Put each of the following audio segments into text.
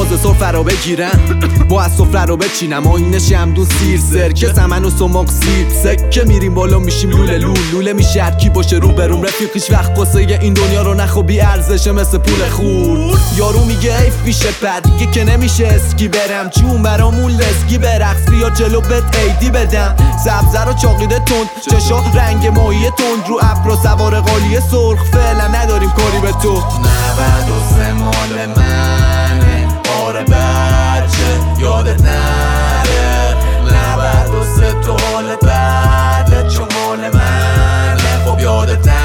تازه سفره رو بگیرم با از سفره رو بچینم آینه شمدون سیر سرکه سمن و سماق سیب سکه میریم بالا میشیم لوله لوله میشه هرکی باشه رو بروم رفیق هیچ وقت قصه این دنیا رو نخو بی ارزشه مثل پول خور یارو میگه حیف میشه بعد دیگه که نمیشه اسکی برم چون برامون لسکی برقص بیا جلو بهت ایدی بدم سبزه رو چاقیده تند چشا رنگ ماهی تند رو ابر سوار قالی سرخ فعلا نداریم کاری به تو 93 مال منه آره بچه یادت نره 93 تو حالت بده چون مال منه خب یادت نره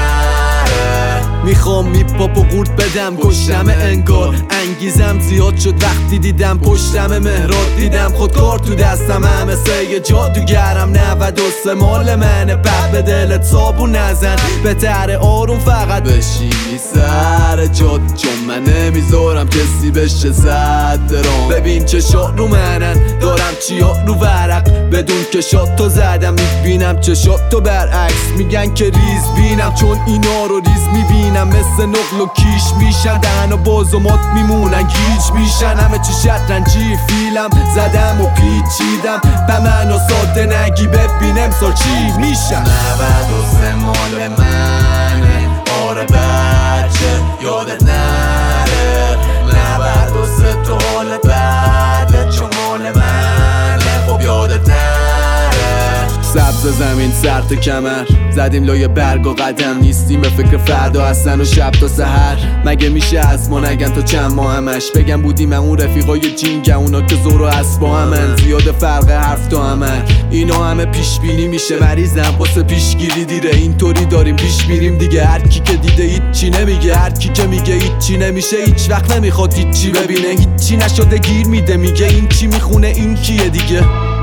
میخوام میپاپ و قورت بدم گشتم انگار انگیزم زیاد شد وقتی دیدم پشتم مهراد دیدم خودکار تو دستم مثل یه جادوگرم 93 مال منه بعد به دلت صابون نزن بهتره آروم فقط بشینی سر جاد چون من نمیذارم کسی بشه زد درام ببین چشات رو منن دارم چیا رو ورق بدون که شات تو زدم میبینم چشات تو برعکس میگن که ریز بینم چون اینا رو ریز میبینم مثل نقل و کیش میشن دهن و باز و مات میمونن گیج میشن همه چی شطرنجی فیلم زدم و پیچیدم به من و ساده نگی ببین امسال چی میشن 93 مال منه آره بچه یادت نره 93 تو حالت بده چون مال منه خب یادت نره سبز زمین سرت کمر زدیم لای برگ و قدم نیستیم به فکر فردا هستن و شب تا سحر مگه میشه از ما نگن تا چند ماه همش بگم بودیم اون رفیقای جینگه اونا که زور و اسبا همن زیاد فرق حرف تا همن اینا همه پیش بینی میشه مریضم واسه پیشگیری دیره اینطوری داریم پیش میریم دیگه هر کی که دیده هیچی نمیگه هر کی که میگه هیچی نمیشه هیچ وقت نمیخواد هیچی ببینه هیچی نشده گیر میده میگه این چی میخونه این کیه دیگه